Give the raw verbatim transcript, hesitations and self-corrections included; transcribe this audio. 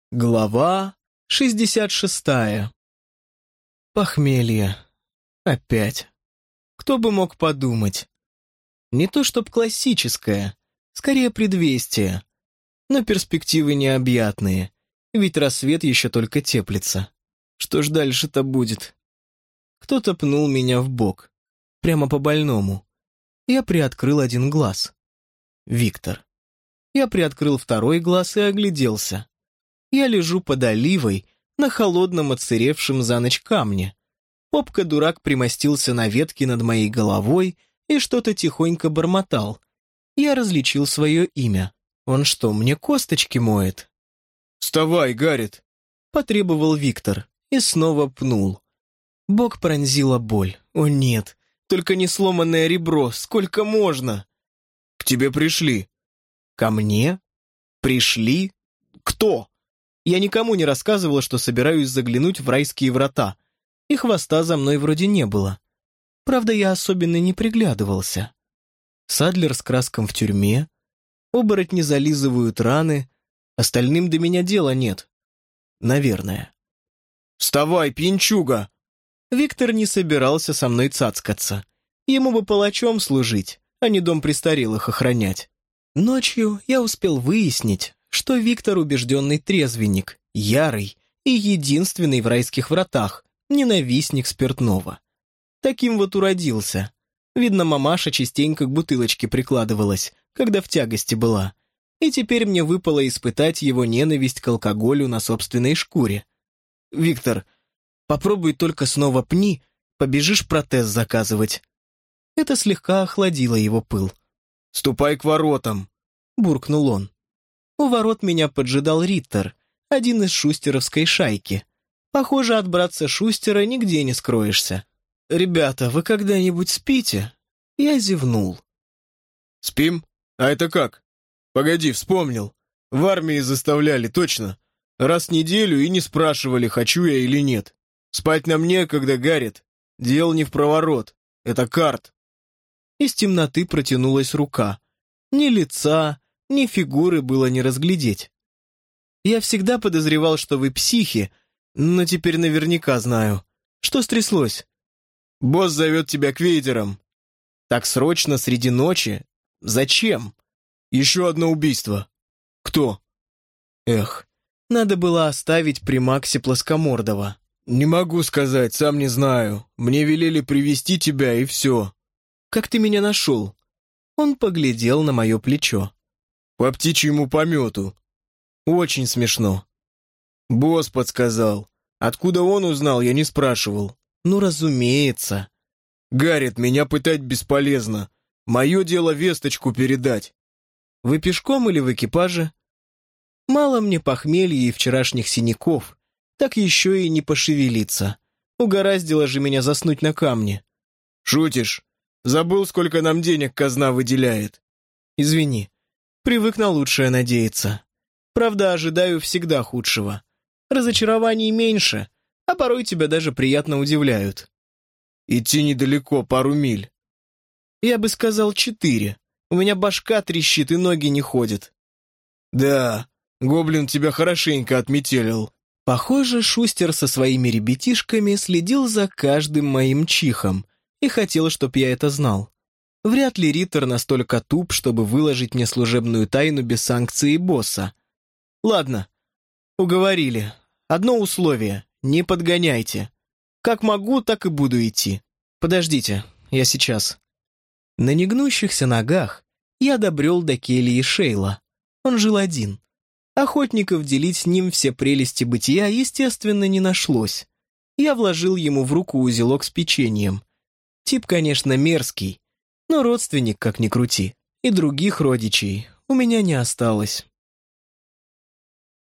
Глава шестьдесят шестая. Похмелье. Опять. Кто бы мог подумать? Не то чтоб классическое, скорее предвестие. Но перспективы необъятные, ведь рассвет еще только теплится. Что ж дальше-то будет? Кто-то пнул меня в бок, прямо по больному. Я приоткрыл один глаз. Виктор. Я приоткрыл второй глаз и огляделся. Я лежу под оливой на холодном отсыревшем за ночь камне. Попка-дурак примостился на ветке над моей головой и что-то тихонько бормотал. Я различил свое имя. Он что, мне косточки моет? «Вставай, Гаррит!» — потребовал Виктор и снова пнул. Бок пронзила боль. О нет, только не сломанное ребро, сколько можно? «К тебе пришли». «Ко мне? Пришли? Кто?» Я никому не рассказывала, что собираюсь заглянуть в райские врата, и хвоста за мной вроде не было. Правда, я особенно не приглядывался. Садлер с краском в тюрьме, оборотни зализывают раны, остальным до меня дела нет. Наверное. «Вставай, пьянчуга!» Виктор не собирался со мной цацкаться. Ему бы палачом служить, а не дом престарелых охранять. Ночью я успел выяснить, что Виктор убежденный трезвенник, ярый и единственный в райских вратах, ненавистник спиртного. Таким вот уродился. Видно, мамаша частенько к бутылочке прикладывалась, когда в тягости была. И теперь мне выпало испытать его ненависть к алкоголю на собственной шкуре. «Виктор, попробуй только снова пни, побежишь протез заказывать». Это слегка охладило его пыл. «Ступай к воротам», — буркнул он. У ворот меня поджидал Риттер, один из шустеровской шайки. Похоже, от братца Шустера нигде не скроешься. «Ребята, вы когда-нибудь спите?» Я зевнул. «Спим? А это как? Погоди, вспомнил. В армии заставляли, точно. Раз в неделю и не спрашивали, хочу я или нет. Спать нам некогда, Гаррит. Дело не в проворот. Это карт». Из темноты протянулась рука. Ни лица, ни фигуры было не разглядеть. Я всегда подозревал, что вы психи, но теперь наверняка знаю. Что стряслось? «Босс зовет тебя к вейдерам». Так срочно, среди ночи? Зачем? «Еще одно убийство». «Кто?» Эх, надо было оставить при Максе Плоскомордова. «Не могу сказать, сам не знаю. Мне велели привести тебя, и все». «Как ты меня нашел?» Он поглядел на мое плечо. «По птичьему помету». «Очень смешно». «Босс подсказал. Откуда он узнал, я не спрашивал». «Ну, разумеется». «Гаррит, меня пытать бесполезно. Мое дело весточку передать». «Вы пешком или в экипаже?» «Мало мне похмелья и вчерашних синяков, так еще и не пошевелиться. Угораздило же меня заснуть на камне». «Шутишь? Забыл, сколько нам денег казна выделяет». «Извини, привык на лучшее надеяться. Правда, ожидаю всегда худшего. Разочарований меньше, а порой тебя даже приятно удивляют». «Идти недалеко, пару миль». «Я бы сказал четыре. У меня башка трещит и ноги не ходят». «Да, гоблин тебя хорошенько отметелил». Похоже, Шустер со своими ребятишками следил за каждым моим чихом и хотел, чтоб я это знал. Вряд ли Риттер настолько туп, чтобы выложить мне служебную тайну без санкции босса. Ладно, уговорили. Одно условие — не подгоняйте. Как могу, так и буду идти. Подождите, я сейчас». На негнущихся ногах я добрел до кельи Шейла. Он жил один. Охотников делить с ним все прелести бытия, естественно, не нашлось. Я вложил ему в руку узелок с печеньем. Тип, конечно, мерзкий, но родственник, как ни крути. И других родичей у меня не осталось.